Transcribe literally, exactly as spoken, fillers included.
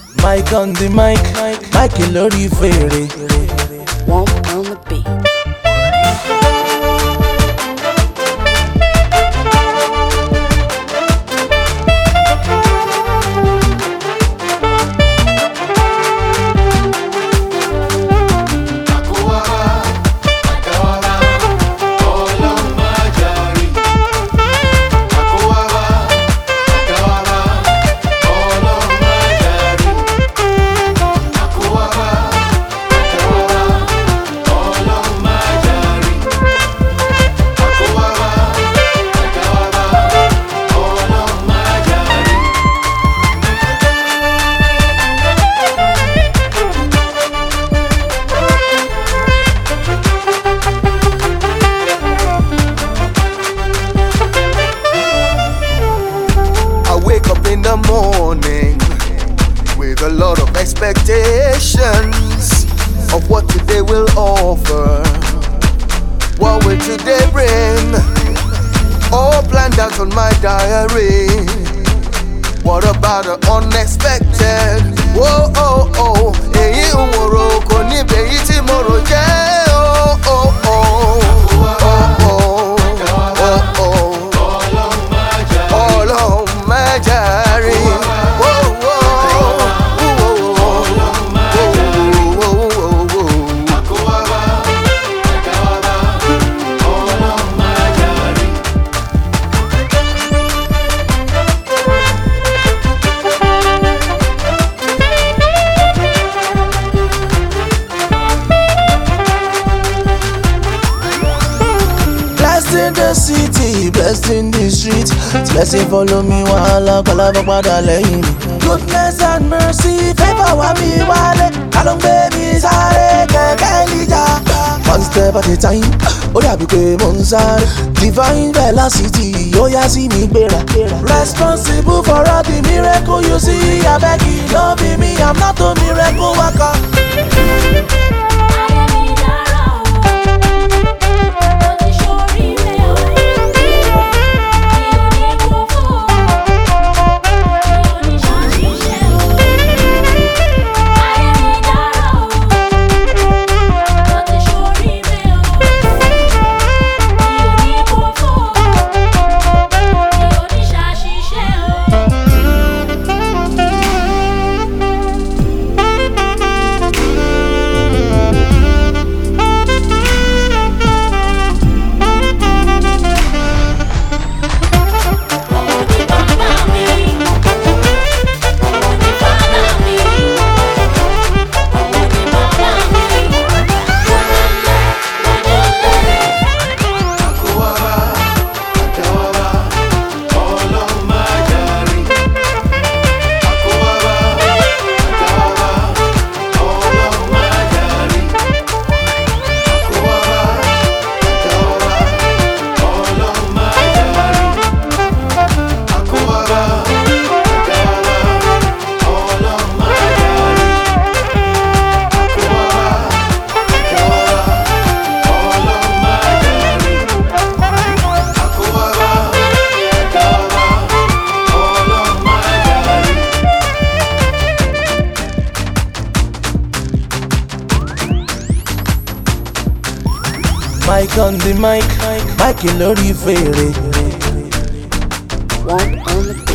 Mic on the mic, mic lórí fèrè. One on the beat. In the morning with a lot of expectations of what today will offer. What will today bring? All planned out on my diary. What about the unexpected? Whoa, oh, oh, èyí ń wòrò kò ní bèyí tí mo rò jẹ́. Oh, oh, oh, oh, oh, oh, oh. Ọlọ́run má jàre. Blessed in the city, blessed in the street. Blessing follow me, wahala palava pada lẹ́yìn mi. Goodness and mercy, favour wa mi wálé. Kálọ̀ ń gbé mi sáré kẹ̀kẹ́ níjà. One step at a time, ó dàbí pé mo ń sáré. Divine velocity, ó yá sí mi gbéra. Responsible for all the miracle you see. Abeg you no be me, I'm not a miracle worker. Mic on the mic, mic lórí fèrè. One on the beat.